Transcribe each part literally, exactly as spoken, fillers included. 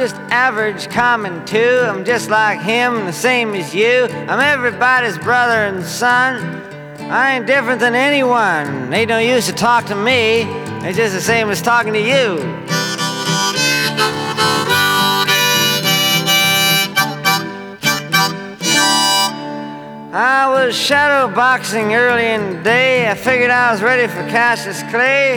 just average, common too. I'm just like him, the same as you. I'm everybody's brother and son. I ain't different than anyone. Ain't no use to talk to me. It's just the same as talking to you. I was shadow boxing early in the day. I figured I was ready for Cassius Clay.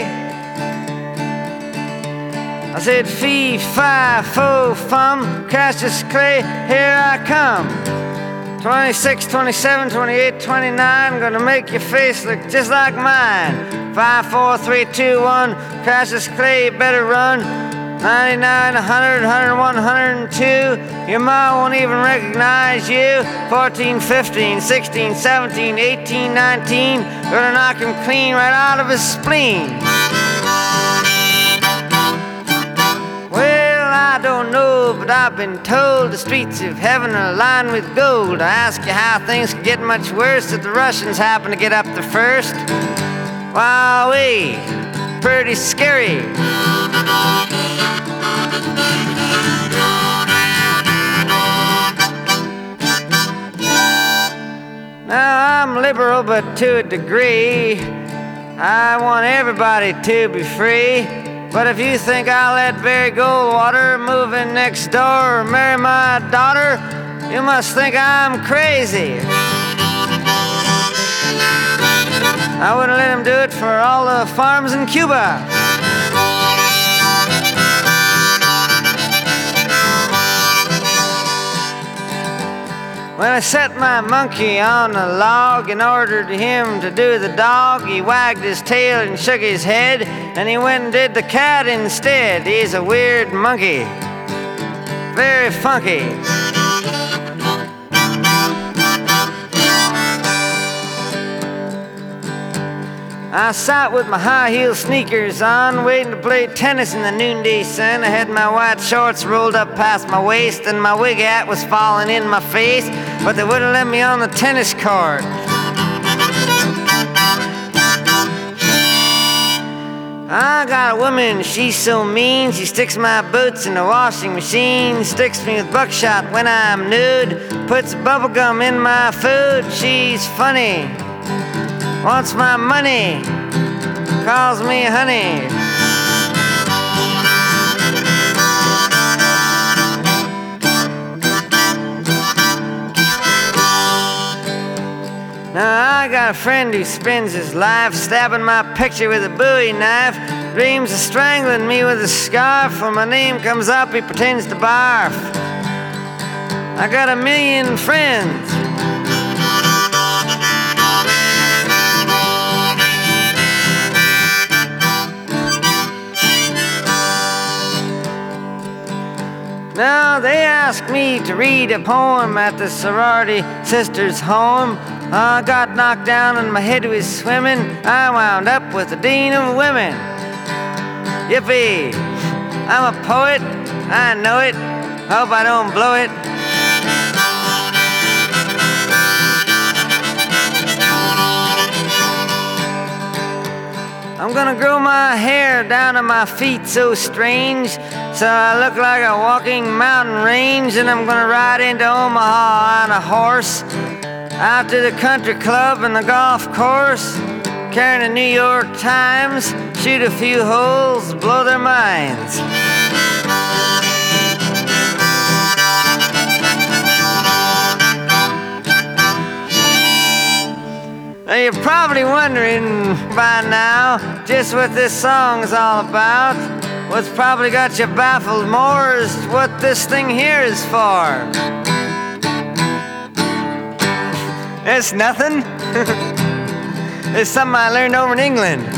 I said, fee, fi, fo, fum, Cassius Clay, here I come. twenty-six, twenty-seven, twenty-eight, twenty-nine, gonna make your face look just like mine. Five, four, three, two, one, Cassius Clay, you better run. ninety-nine, one hundred, one hundred one, one hundred two, your ma won't even recognize you. fourteen, fifteen, sixteen, seventeen, eighteen, nineteen, gonna knock him clean right out of his spleen. Well, I don't know, but I've been told the streets of heaven are lined with gold. I ask you how things could get much worse if the Russians happen to get up there first. Wowee, pretty scary. Now, I'm liberal, but to a degree. I want everybody to be free. But if you think I'll let Barry Goldwater move in next door or marry my daughter, you must think I'm crazy. I wouldn't let him do it for all the farms in Cuba. When I set my monkey on a log and ordered him to do the dog, he wagged his tail and shook his head, and he went and did the cat instead. He's a weird monkey, very funky. I sat with my high-heel sneakers on, waiting to play tennis in the noonday sun. I had my white shorts rolled up past my waist, and my wig hat was falling in my face, but they wouldn't let me on the tennis court. I got a woman, she's so mean. She sticks my boots in the washing machine, sticks me with buckshot when I'm nude, puts bubble gum in my food. She's funny, wants my money, calls me honey. Now I got a friend who spends his life stabbing my picture with a bowie knife, dreams of strangling me with a scarf. When my name comes up, he pretends to barf. I got a million friends. Now they asked me to read a poem at the sorority sister's home. I got knocked down and my head was swimming. I wound up with the dean of women. Yippee! I'm a poet, I know it. Hope I don't blow it. I'm gonna grow my hair down to my feet so strange, so I look like a walking mountain range, and I'm gonna ride into Omaha on a horse, out to the country club and the golf course, carrying a New York Times, shoot a few holes, blow their minds. Now you're probably wondering by now just what this song's all about. What's probably got you baffled more is what this thing here is for. It's nothing. It's something I learned over in England.